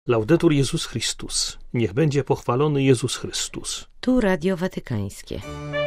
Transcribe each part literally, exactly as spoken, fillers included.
Laudetur Jezus Chrystus. Niech będzie pochwalony Jezus Chrystus. Tu Radio Watykańskie.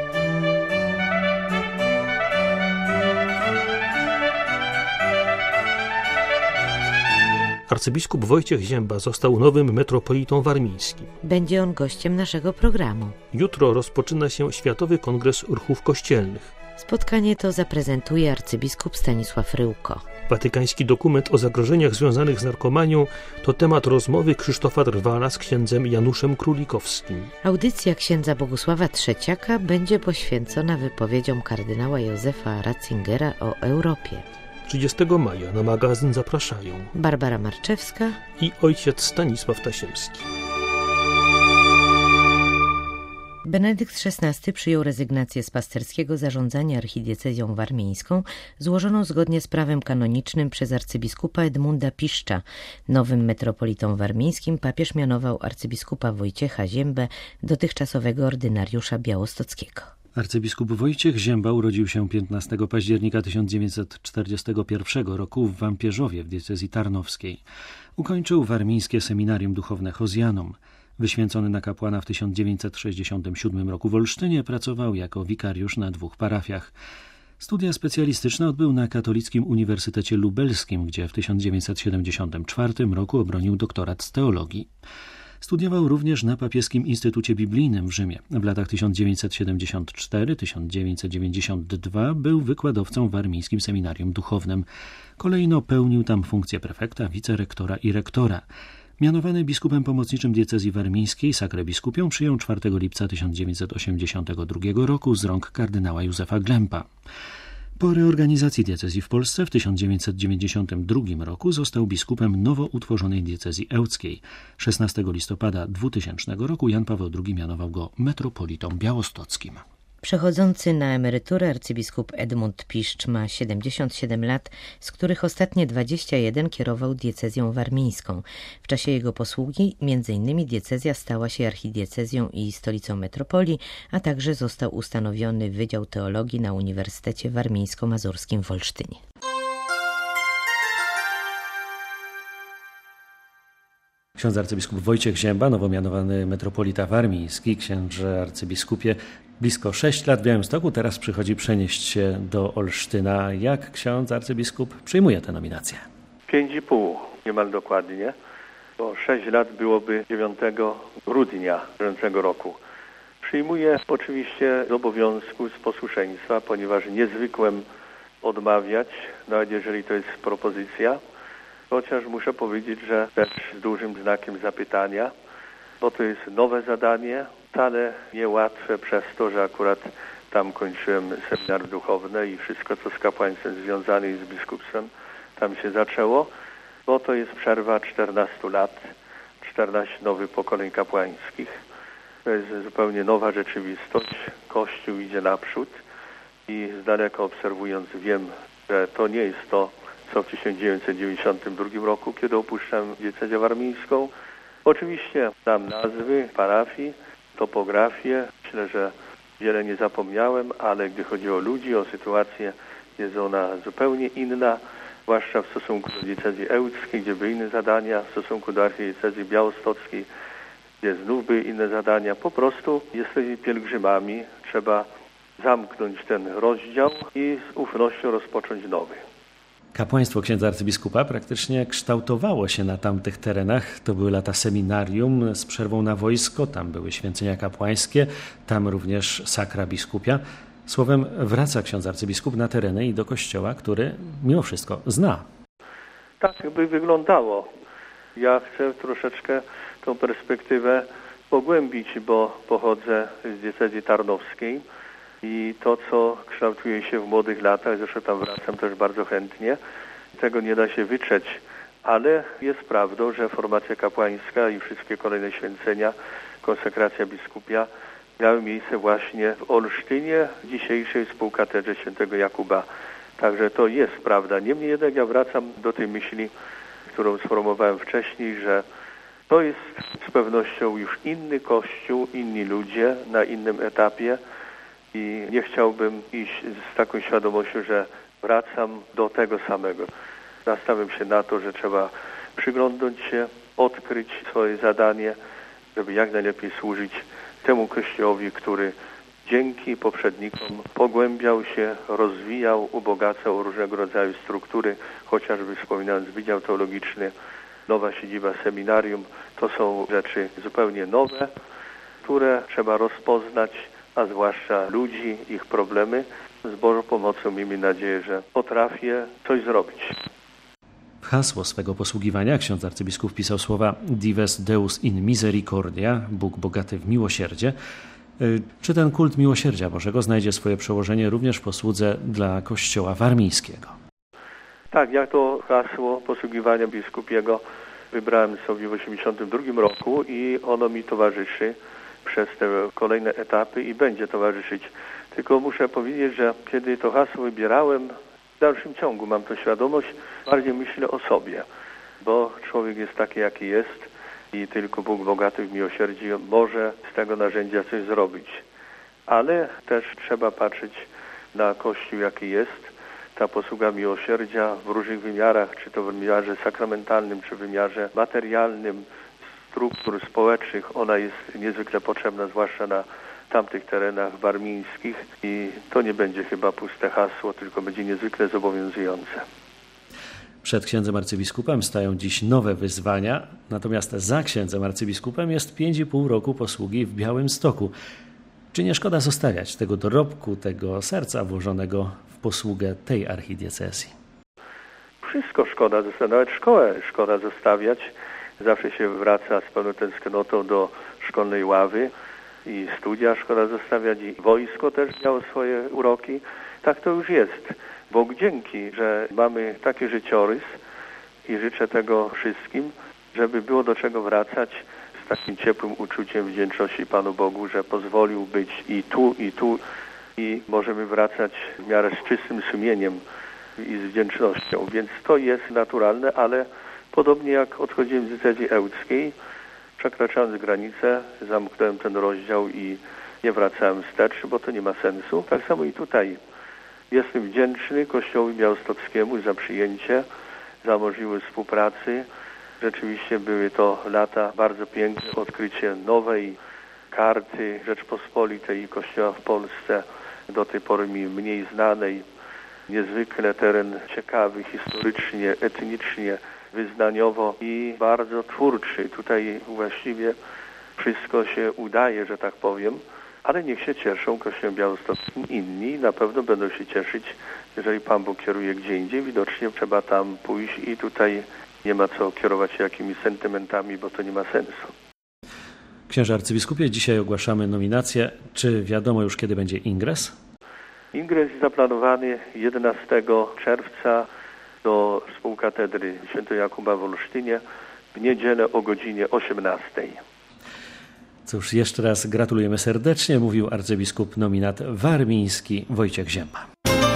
Arcybiskup Wojciech Zięba został nowym metropolitą warmińskim. Będzie on gościem naszego programu. Jutro rozpoczyna się Światowy Kongres Ruchów Kościelnych. Spotkanie to zaprezentuje arcybiskup Stanisław Ryłko. Watykański dokument o zagrożeniach związanych z narkomanią to temat rozmowy Krzysztofa Drwala z księdzem Januszem Królikowskim. Audycja księdza Bogusława Trzeciaka będzie poświęcona wypowiedziom kardynała Józefa Ratzingera o Europie. trzydziestego maja na magazyn zapraszają Barbara Marczewska i ojciec Stanisław Tasiemski. Benedykt szesnasty przyjął rezygnację z pasterskiego zarządzania archidiecezją warmińską, złożoną zgodnie z prawem kanonicznym przez arcybiskupa Edmunda Piszcza. Nowym metropolitą warmińskim papież mianował arcybiskupa Wojciecha Ziębę, dotychczasowego ordynariusza białostockiego. Arcybiskup Wojciech Zięba urodził się piętnastego października tysiąc dziewięćset czterdziestego pierwszego roku w Wampierzowie w diecezji tarnowskiej. Ukończył warmińskie seminarium duchowne Hozjanum. Wyświęcony na kapłana w tysiąc dziewięćset sześćdziesiątym siódmym roku w Olsztynie, pracował jako wikariusz na dwóch parafiach. Studia specjalistyczne odbył na Katolickim Uniwersytecie Lubelskim, gdzie w tysiąc dziewięćset siedemdziesiątym czwartym roku obronił doktorat z teologii. Studiował również na Papieskim Instytucie Biblijnym w Rzymie. W latach tysiąc dziewięćset siedemdziesiątym czwartym do tysiąc dziewięćset dziewięćdziesiątego drugiego był wykładowcą w Armińskim Seminarium Duchownym. Kolejno pełnił tam funkcję prefekta, wicerektora i rektora. Mianowany biskupem pomocniczym diecezji warmińskiej, sakrę biskupią przyjął czwartego lipca tysiąc dziewięćset osiemdziesiątego drugiego roku z rąk kardynała Józefa Glempa. Po reorganizacji diecezji w Polsce w tysiąc dziewięćset dziewięćdziesiątym drugim roku został biskupem nowo utworzonej diecezji ełckiej. szesnastego listopada dwutysięcznego roku Jan Paweł drugi mianował go metropolitą białostockim. Przechodzący na emeryturę arcybiskup Edmund Piszcz ma siedemdziesiąt siedem lat, z których ostatnie dwadzieścia jeden kierował diecezją warmińską. W czasie jego posługi między innymi diecezja stała się archidiecezją i stolicą metropolii, a także został ustanowiony Wydział Teologii na Uniwersytecie Warmińsko-Mazurskim w Olsztynie. Ksiądz arcybiskup Wojciech Zięba, nowo mianowany metropolita warmiński. Księże arcybiskupie, blisko sześć lat w Białymstoku, teraz przychodzi przenieść się do Olsztyna. Jak ksiądz arcybiskup przyjmuje tę nominację? Pięć i pół, niemal dokładnie, bo sześć lat byłoby dziewiątego grudnia bieżącego roku. Przyjmuję oczywiście z obowiązku, z posłuszeństwa, ponieważ niezwykłem odmawiać, nawet jeżeli to jest propozycja. Chociaż muszę powiedzieć, że też z dużym znakiem zapytania, bo to jest nowe zadanie, wcale niełatwe przez to, że akurat tam kończyłem seminarium duchowne i wszystko, co z kapłaństwem związane i z biskupstwem, tam się zaczęło, bo to jest przerwa czternastu lat, czternaście nowych pokoleń kapłańskich. To jest zupełnie nowa rzeczywistość. Kościół idzie naprzód i z daleka obserwując wiem, że to nie jest to, co w tysiąc dziewięćset dziewięćdziesiątym drugim roku, kiedy opuszczam diecezję warmińską. Oczywiście znam nazwy parafii, topografię. Myślę, że wiele nie zapomniałem, ale gdy chodzi o ludzi, o sytuację, jest ona zupełnie inna, zwłaszcza w stosunku do diecezji ełckiej, gdzie były inne zadania, w stosunku do archidiecezji białostockiej, gdzie znów były inne zadania. Po prostu jesteśmy pielgrzymami, trzeba zamknąć ten rozdział i z ufnością rozpocząć nowy. Kapłaństwo księdza arcybiskupa praktycznie kształtowało się na tamtych terenach. To były lata seminarium z przerwą na wojsko, tam były święcenia kapłańskie, tam również sakra biskupia. Słowem, wraca ksiądz arcybiskup na tereny i do kościoła, który mimo wszystko zna. Tak by wyglądało. Ja chcę troszeczkę tą perspektywę pogłębić, bo pochodzę z diecezji tarnowskiej. I to, co kształtuje się w młodych latach, zresztą tam wracam też bardzo chętnie, tego nie da się wytrzeć, ale jest prawdą, że formacja kapłańska i wszystkie kolejne święcenia, konsekracja biskupia miały miejsce właśnie w Olsztynie, w dzisiejszej współkatedrze świętego Jakuba. Także to jest prawda. Niemniej jednak ja wracam do tej myśli, którą sformułowałem wcześniej, że to jest z pewnością już inny Kościół, inni ludzie na innym etapie, i nie chciałbym iść z taką świadomością, że wracam do tego samego. Nastawiam się na to, że trzeba przyglądnąć się odkryć swoje zadanie, żeby jak najlepiej służyć temu Kościołowi, który dzięki poprzednikom pogłębiał się, rozwijał, ubogacał różnego rodzaju struktury, chociażby wspominając Wydział Teologiczny, nowa siedziba seminarium. To są rzeczy zupełnie nowe, które trzeba rozpoznać, a zwłaszcza ludzi, ich problemy. Z Bożą pomocą miejmy nadzieję, że potrafię coś zrobić. W hasło swego posługiwania ksiądz arcybiskup wpisał słowa Dives Deus in misericordia, Bóg bogaty w miłosierdzie. Czy ten kult miłosierdzia Bożego znajdzie swoje przełożenie również w posłudze dla Kościoła warmińskiego? Tak, ja to hasło posługiwania biskupiego wybrałem sobie w osiemdziesiątym drugim roku i ono mi towarzyszy przez te kolejne etapy i będzie towarzyszyć. Tylko muszę powiedzieć, że kiedy to hasło wybierałem, w dalszym ciągu mam to świadomość, bardziej myślę o sobie, bo człowiek jest taki, jaki jest i tylko Bóg bogaty w miłosierdziu może z tego narzędzia coś zrobić. Ale też trzeba patrzeć na Kościół, jaki jest. Ta posługa miłosierdzia w różnych wymiarach, czy to w wymiarze sakramentalnym, czy w wymiarze materialnym, struktur społecznych, ona jest niezwykle potrzebna, zwłaszcza na tamtych terenach warmińskich i to nie będzie chyba puste hasło, tylko będzie niezwykle zobowiązujące. Przed księdzem arcybiskupem stają dziś nowe wyzwania, natomiast za księdzem arcybiskupem jest pięć i pół roku posługi w Białymstoku. Czy nie szkoda zostawiać tego dorobku, tego serca włożonego w posługę tej archidiecezji? Wszystko szkoda zostawiać, nawet szkołę szkoda zostawiać. Zawsze się wraca z pełną tęsknotą do szkolnej ławy i studia szkoda zostawiać i wojsko też miało swoje uroki. Tak to już jest. Bogu dzięki, że mamy taki życiorys i życzę tego wszystkim, żeby było do czego wracać z takim ciepłym uczuciem wdzięczności Panu Bogu, że pozwolił być i tu, i tu i możemy wracać w miarę z czystym sumieniem i z wdzięcznością. Więc to jest naturalne, ale podobnie jak odchodziłem z diecezji ełckiej, przekraczając granicę, zamknąłem ten rozdział i nie wracałem wstecz, bo to nie ma sensu. Tak samo i tutaj. Jestem wdzięczny Kościołowi Białostockiemu za przyjęcie, za możliwość współpracy. Rzeczywiście były to lata bardzo piękne, odkrycie nowej karty Rzeczpospolitej i Kościoła w Polsce, do tej pory mi mniej znanej. Niezwykle teren ciekawy historycznie, etnicznie, wyznaniowo i bardzo twórczy. Tutaj właściwie wszystko się udaje, że tak powiem. Ale niech się cieszą Kościołem Białostockim inni, na pewno będą się cieszyć, jeżeli Pan Bóg kieruje gdzie indziej. Widocznie trzeba tam pójść i tutaj nie ma co kierować się jakimiś sentymentami, bo to nie ma sensu. Księże arcybiskupie, dzisiaj ogłaszamy nominację. Czy wiadomo już, kiedy będzie ingres? Ingres jest zaplanowany jedenastego czerwca do współkatedry świętego Jakuba w Olsztynie w niedzielę o godzinie osiemnastej. Cóż, jeszcze raz gratulujemy serdecznie, mówił arcybiskup nominat warmiński Wojciech Zięba.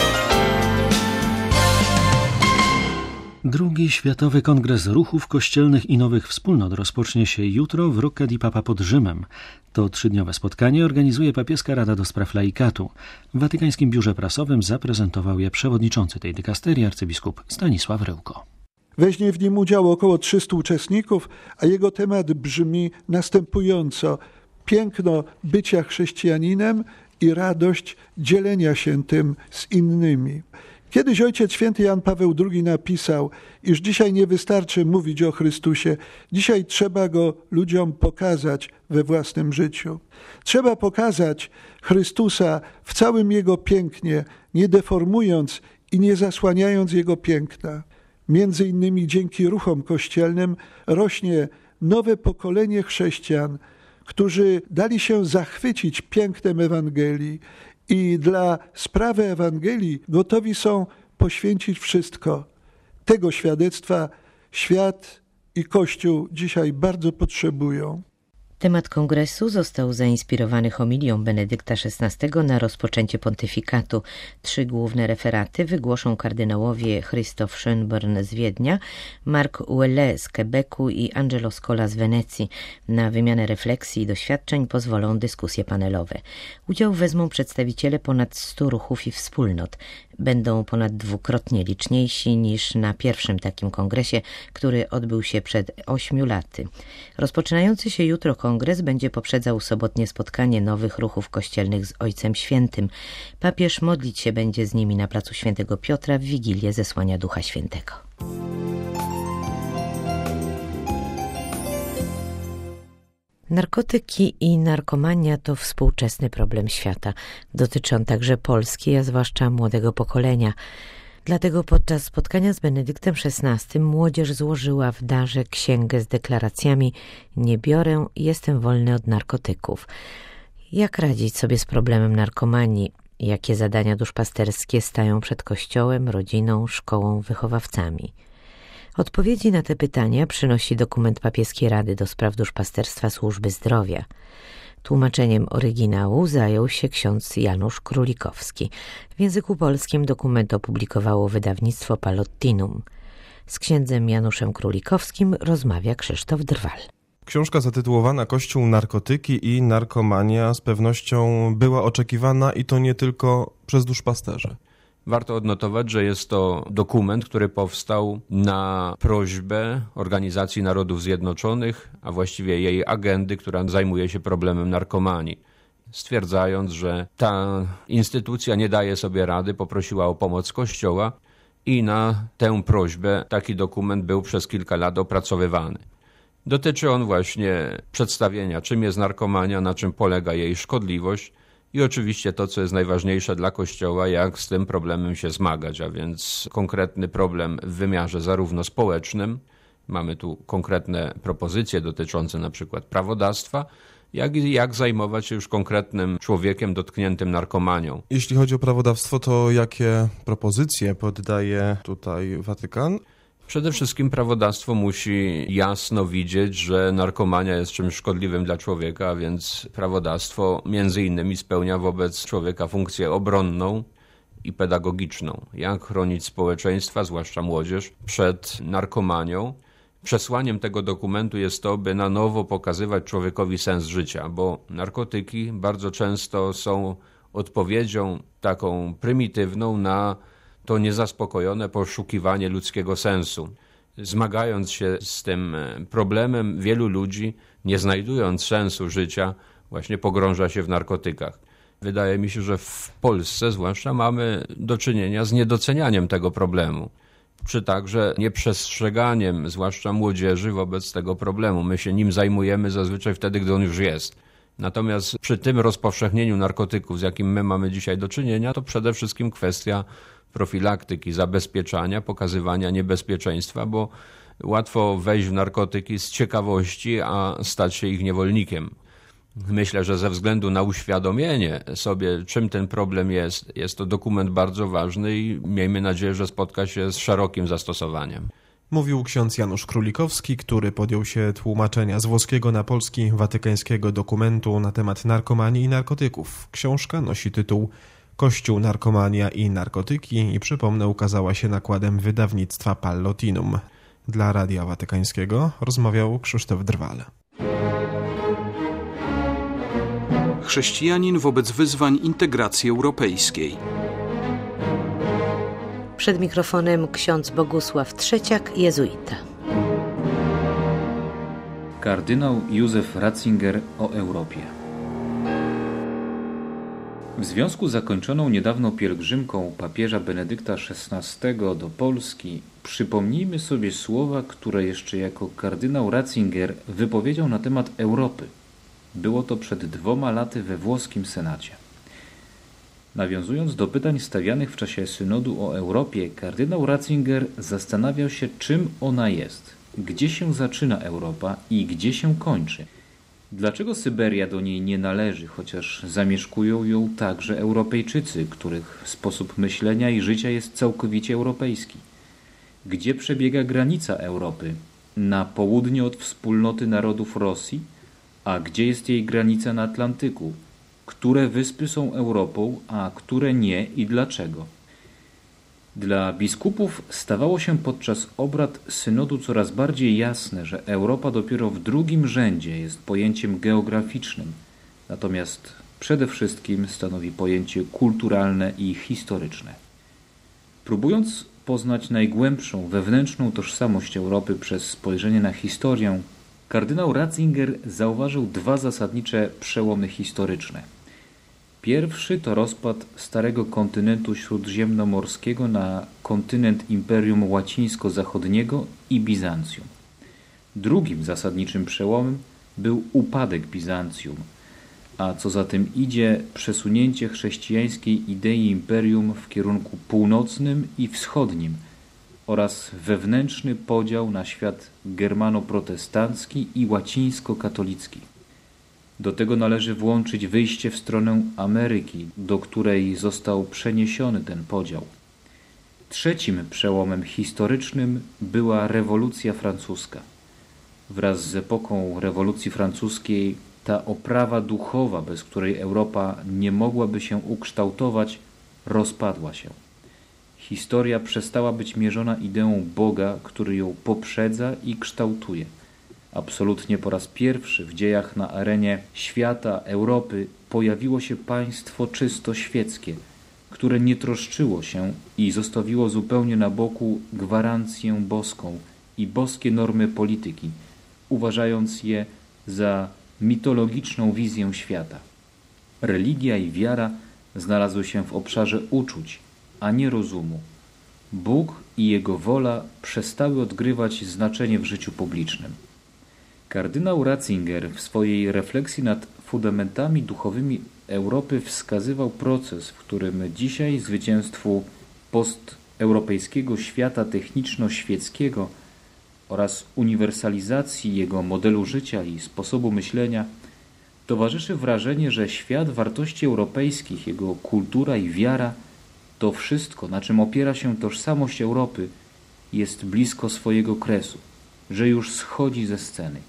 Drugi Światowy Kongres Ruchów Kościelnych i Nowych Wspólnot rozpocznie się jutro w Rocca di Papa pod Rzymem. To trzydniowe spotkanie organizuje Papieska Rada do Spraw Laikatu. W Watykańskim Biurze Prasowym zaprezentował je przewodniczący tej dykasterii arcybiskup Stanisław Ryłko. Weźmie w nim udział około trzystu uczestników, a jego temat brzmi następująco: piękno bycia chrześcijaninem i radość dzielenia się tym z innymi. Kiedyś Ojciec Święty Jan Paweł drugi napisał, iż dzisiaj nie wystarczy mówić o Chrystusie, dzisiaj trzeba Go ludziom pokazać we własnym życiu. Trzeba pokazać Chrystusa w całym Jego pięknie, nie deformując i nie zasłaniając Jego piękna. Między innymi dzięki ruchom kościelnym rośnie nowe pokolenie chrześcijan, którzy dali się zachwycić pięknem Ewangelii i dla sprawy Ewangelii gotowi są poświęcić wszystko. Tego świadectwa świat i Kościół dzisiaj bardzo potrzebują. Temat kongresu został zainspirowany homilią Benedykta szesnastego na rozpoczęcie pontyfikatu. Trzy główne referaty wygłoszą kardynałowie Christoph Schönborn z Wiednia, Marc Ouellet z Quebecu i Angelo Scola z Wenecji. Na wymianę refleksji i doświadczeń pozwolą dyskusje panelowe. Udział wezmą przedstawiciele ponad stu ruchów i wspólnot. będą ponad dwukrotnie liczniejsi niż na pierwszym takim kongresie, który odbył się przed ośmiu laty. Rozpoczynający się jutro kongres będzie poprzedzał sobotnie spotkanie nowych ruchów kościelnych z Ojcem Świętym. Papież modlić się będzie z nimi na placu Świętego Piotra w Wigilię Zesłania Ducha Świętego. Narkotyki i narkomania to współczesny problem świata. Dotyczy on także Polski, a zwłaszcza młodego pokolenia. Dlatego podczas spotkania z Benedyktem szesnastym młodzież złożyła w darze księgę z deklaracjami: nie biorę, jestem wolny od narkotyków. Jak radzić sobie z problemem narkomanii? Jakie zadania duszpasterskie stają przed Kościołem, rodziną, szkołą, wychowawcami? Odpowiedzi na te pytania przynosi dokument Papieskiej Rady do Spraw Duszpasterstwa Służby Zdrowia. Tłumaczeniem oryginału zajął się ksiądz Janusz Królikowski. W języku polskim dokument opublikowało wydawnictwo Pallottinum. Z księdzem Januszem Królikowskim rozmawia Krzysztof Drwal. Książka zatytułowana Kościół, narkotyki i narkomania z pewnością była oczekiwana i to nie tylko przez duszpasterzy. Warto odnotować, że jest to dokument, który powstał na prośbę Organizacji Narodów Zjednoczonych, a właściwie jej agendy, która zajmuje się problemem narkomanii. Stwierdzając, że ta instytucja nie daje sobie rady, poprosiła o pomoc Kościoła i na tę prośbę taki dokument był przez kilka lat opracowywany. Dotyczy on właśnie przedstawienia, czym jest narkomania, na czym polega jej szkodliwość, i oczywiście to, co jest najważniejsze dla Kościoła, jak z tym problemem się zmagać, a więc konkretny problem w wymiarze zarówno społecznym, mamy tu konkretne propozycje dotyczące na przykład prawodawstwa, jak i jak zajmować się już konkretnym człowiekiem dotkniętym narkomanią. Jeśli chodzi o prawodawstwo, to jakie propozycje poddaje tutaj Watykan? Przede wszystkim prawodawstwo musi jasno widzieć, że narkomania jest czymś szkodliwym dla człowieka, a więc prawodawstwo między innymi spełnia wobec człowieka funkcję obronną i pedagogiczną. Jak chronić społeczeństwa, zwłaszcza młodzież, przed narkomanią. Przesłaniem tego dokumentu jest to, by na nowo pokazywać człowiekowi sens życia, bo narkotyki bardzo często są odpowiedzią taką prymitywną na to niezaspokojone poszukiwanie ludzkiego sensu. Zmagając się z tym problemem, wielu ludzi, nie znajdując sensu życia, właśnie pogrąża się w narkotykach. Wydaje mi się, że w Polsce zwłaszcza mamy do czynienia z niedocenianiem tego problemu, czy także nieprzestrzeganiem, zwłaszcza młodzieży, wobec tego problemu. My się nim zajmujemy zazwyczaj wtedy, gdy on już jest. Natomiast przy tym rozpowszechnieniu narkotyków, z jakim my mamy dzisiaj do czynienia, to przede wszystkim kwestia profilaktyki, zabezpieczania, pokazywania niebezpieczeństwa, bo łatwo wejść w narkotyki z ciekawości, a stać się ich niewolnikiem. Myślę, że ze względu na uświadomienie sobie, czym ten problem jest, jest to dokument bardzo ważny i miejmy nadzieję, że spotka się z szerokim zastosowaniem. Mówił ksiądz Janusz Królikowski, który podjął się tłumaczenia z włoskiego na polski watykańskiego dokumentu na temat narkomanii i narkotyków. Książka nosi tytuł Kościół, narkomania i narkotyki i przypomnę, ukazała się nakładem wydawnictwa Pallottinum. Dla Radia Watykańskiego rozmawiał Krzysztof Drwal. Chrześcijanin wobec wyzwań integracji europejskiej. Przed mikrofonem ksiądz Bogusław Trzeciak, jezuita. Kardynał Józef Ratzinger o Europie. W związku z zakończoną niedawno pielgrzymką papieża Benedykta szesnastego do Polski przypomnijmy sobie słowa, które jeszcze jako kardynał Ratzinger wypowiedział na temat Europy. Było to przed dwoma laty we włoskim Senacie. Nawiązując do pytań stawianych w czasie synodu o Europie, kardynał Ratzinger zastanawiał się, czym ona jest, gdzie się zaczyna Europa i gdzie się kończy. Dlaczego Syberia do niej nie należy, chociaż zamieszkują ją także Europejczycy, których sposób myślenia i życia jest całkowicie europejski? Gdzie przebiega granica Europy? Na południe od wspólnoty narodów Rosji? A gdzie jest jej granica na Atlantyku? Które wyspy są Europą, a które nie i dlaczego? Dla biskupów stawało się podczas obrad synodu coraz bardziej jasne, że Europa dopiero w drugim rzędzie jest pojęciem geograficznym, natomiast przede wszystkim stanowi pojęcie kulturalne i historyczne. Próbując poznać najgłębszą wewnętrzną tożsamość Europy przez spojrzenie na historię, kardynał Ratzinger zauważył dwa zasadnicze przełomy historyczne. Pierwszy to rozpad starego kontynentu śródziemnomorskiego na kontynent Imperium Łacińsko-Zachodniego i Bizancjum. Drugim zasadniczym przełomem był upadek Bizancjum, a co za tym idzie przesunięcie chrześcijańskiej idei imperium w kierunku północnym i wschodnim oraz wewnętrzny podział na świat germano-protestancki i łacińsko-katolicki. Do tego należy włączyć wyjście w stronę Ameryki, do której został przeniesiony ten podział. Trzecim przełomem historycznym była rewolucja francuska. Wraz z epoką rewolucji francuskiej ta oprawa duchowa, bez której Europa nie mogłaby się ukształtować, rozpadła się. Historia przestała być mierzona ideą Boga, który ją poprzedza i kształtuje. Absolutnie po raz pierwszy w dziejach na arenie świata, Europy pojawiło się państwo czysto świeckie, które nie troszczyło się i zostawiło zupełnie na boku gwarancję boską i boskie normy polityki, uważając je za mitologiczną wizję świata. Religia i wiara znalazły się w obszarze uczuć, a nie rozumu. Bóg i Jego wola przestały odgrywać znaczenie w życiu publicznym. Kardynał Ratzinger w swojej refleksji nad fundamentami duchowymi Europy wskazywał proces, w którym dzisiaj zwycięstwu posteuropejskiego świata techniczno-świeckiego oraz uniwersalizacji jego modelu życia i sposobu myślenia towarzyszy wrażenie, że świat wartości europejskich, jego kultura i wiara, to wszystko, na czym opiera się tożsamość Europy, jest blisko swojego kresu, że już schodzi ze sceny.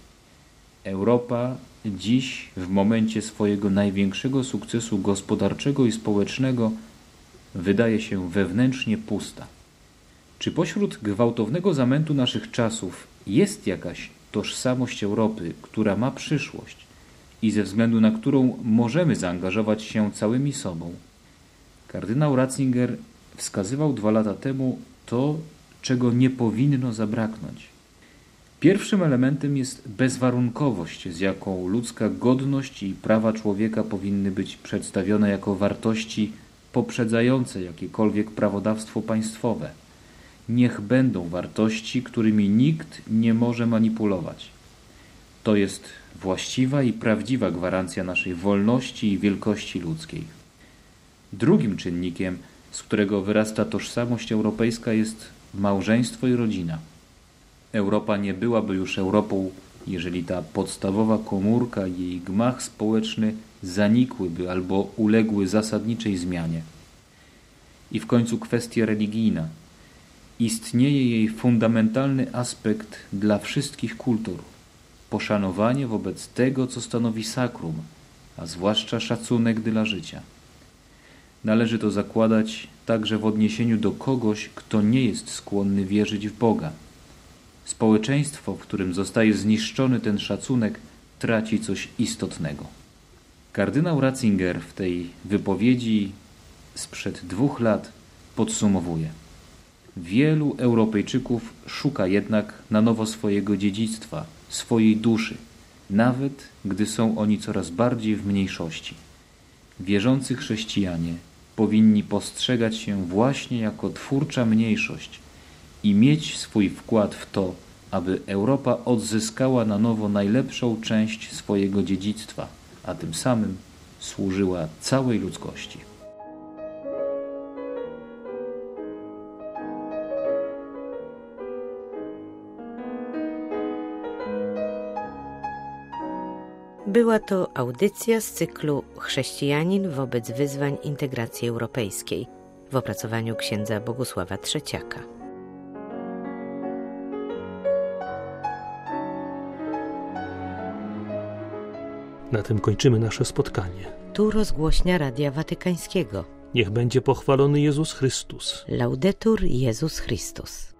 Europa dziś, w momencie swojego największego sukcesu gospodarczego i społecznego, wydaje się wewnętrznie pusta. Czy pośród gwałtownego zamętu naszych czasów jest jakaś tożsamość Europy, która ma przyszłość i ze względu na którą możemy zaangażować się całymi sobą? Kardynał Ratzinger wskazywał dwa lata temu to, czego nie powinno zabraknąć. Pierwszym elementem jest bezwarunkowość, z jaką ludzka godność i prawa człowieka powinny być przedstawione jako wartości poprzedzające jakiekolwiek prawodawstwo państwowe. Niech będą wartości, którymi nikt nie może manipulować. To jest właściwa i prawdziwa gwarancja naszej wolności i wielkości ludzkiej. Drugim czynnikiem, z którego wyrasta tożsamość europejska, jest małżeństwo i rodzina. Europa nie byłaby już Europą, jeżeli ta podstawowa komórka i jej gmach społeczny zanikłyby albo uległy zasadniczej zmianie. I w końcu kwestia religijna. Istnieje jej fundamentalny aspekt dla wszystkich kultur. Poszanowanie wobec tego, co stanowi sakrum, a zwłaszcza szacunek dla życia. Należy to zakładać także w odniesieniu do kogoś, kto nie jest skłonny wierzyć w Boga. Społeczeństwo, w którym zostaje zniszczony ten szacunek, traci coś istotnego. Kardynał Ratzinger w tej wypowiedzi sprzed dwóch lat podsumowuje. Wielu Europejczyków szuka jednak na nowo swojego dziedzictwa, swojej duszy, nawet gdy są oni coraz bardziej w mniejszości. Wierzący chrześcijanie powinni postrzegać się właśnie jako twórcza mniejszość i mieć swój wkład w to, aby Europa odzyskała na nowo najlepszą część swojego dziedzictwa, a tym samym służyła całej ludzkości. Była to audycja z cyklu Chrześcijanin wobec wyzwań integracji europejskiej w opracowaniu księdza Bogusława Trzeciaka. Na tym kończymy nasze spotkanie. Tu rozgłośnia Radia Watykańskiego. Niech będzie pochwalony Jezus Chrystus. Laudetur Jezus Chrystus.